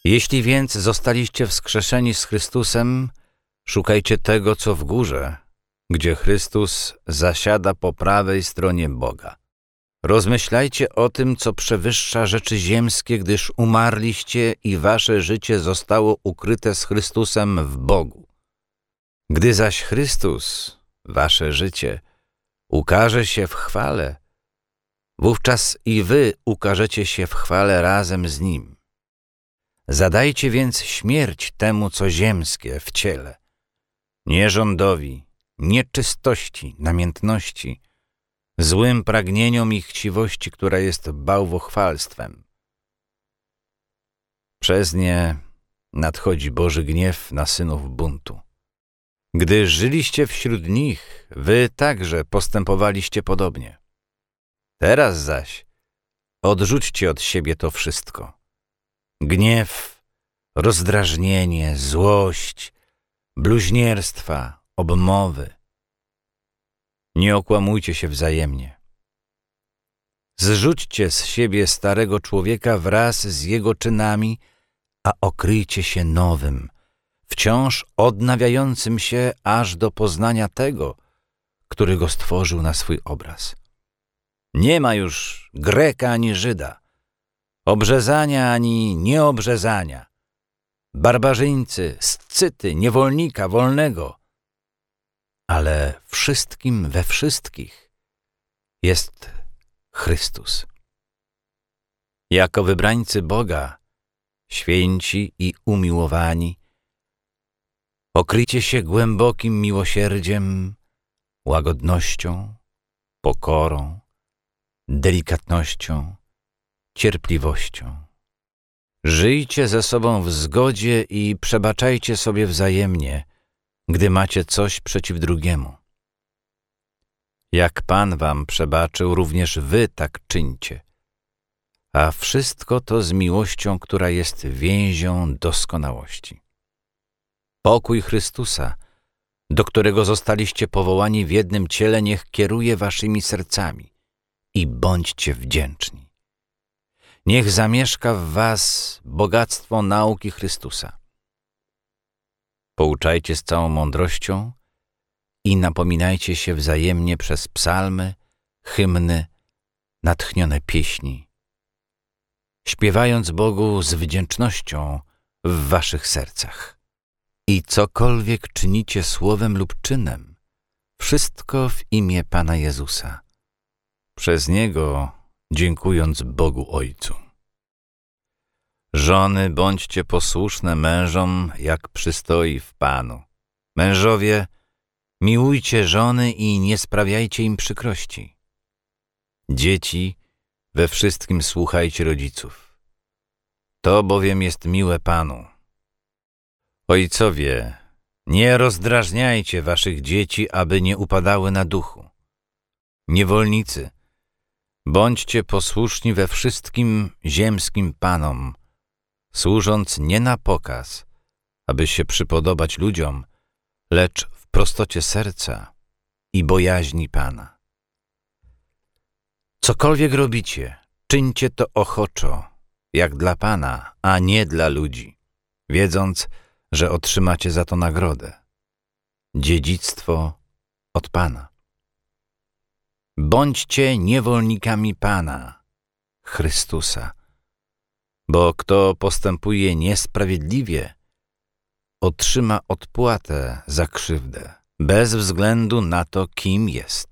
Jeśli więc zostaliście wskrzeszeni z Chrystusem, szukajcie tego, co w górze, gdzie Chrystus zasiada po prawej stronie Boga. Rozmyślajcie o tym, co przewyższa rzeczy ziemskie, gdyż umarliście i wasze życie zostało ukryte z Chrystusem w Bogu. Gdy zaś Chrystus, wasze życie, ukaże się w chwale, wówczas i wy ukażecie się w chwale razem z Nim. Zadajcie więc śmierć temu, co ziemskie w ciele, nierządowi, nieczystości, namiętności, złym pragnieniom i chciwości, która jest bałwochwalstwem. Przez nie nadchodzi Boży gniew na synów buntu. Gdy żyliście wśród nich, wy także postępowaliście podobnie. Teraz zaś odrzućcie od siebie to wszystko. Gniew, rozdrażnienie, złość, bluźnierstwa, obmowy. Nie okłamujcie się wzajemnie. Zrzućcie z siebie starego człowieka wraz z jego czynami, a okryjcie się nowym, wciąż odnawiającym się aż do poznania tego, który go stworzył na swój obraz. Nie ma już Greka ani Żyda, obrzezania ani nieobrzezania, barbarzyńcy, scyty, niewolnika, wolnego, ale wszystkim we wszystkich jest Chrystus. Jako wybrańcy Boga, święci i umiłowani, okryjcie się głębokim miłosierdziem, łagodnością, pokorą, delikatnością, cierpliwością. Żyjcie ze sobą w zgodzie i przebaczajcie sobie wzajemnie, gdy macie coś przeciw drugiemu. Jak Pan wam przebaczył, również wy tak czyńcie. A wszystko to z miłością, która jest więzią doskonałości. Pokój Chrystusa, do którego zostaliście powołani w jednym ciele, niech kieruje waszymi sercami i bądźcie wdzięczni. Niech zamieszka w was bogactwo nauki Chrystusa. Pouczajcie z całą mądrością i napominajcie się wzajemnie przez psalmy, hymny, natchnione pieśni, śpiewając Bogu z wdzięcznością w waszych sercach. I cokolwiek czynicie słowem lub czynem, wszystko w imię Pana Jezusa, przez Niego dziękując Bogu Ojcu. Żony, bądźcie posłuszne mężom, jak przystoi w Panu. Mężowie, miłujcie żony i nie sprawiajcie im przykrości. Dzieci, we wszystkim słuchajcie rodziców. To bowiem jest miłe Panu. Ojcowie, nie rozdrażniajcie waszych dzieci, aby nie upadały na duchu. Niewolnicy, bądźcie posłuszni we wszystkim ziemskim panom, służąc nie na pokaz, aby się przypodobać ludziom, lecz w prostocie serca i bojaźni Pana. Cokolwiek robicie, czyńcie to ochoczo, jak dla Pana, a nie dla ludzi, wiedząc, że otrzymacie za to nagrodę, dziedzictwo od Pana. Bądźcie niewolnikami Pana, Chrystusa, bo kto postępuje niesprawiedliwie, otrzyma odpłatę za krzywdę, bez względu na to, kim jest.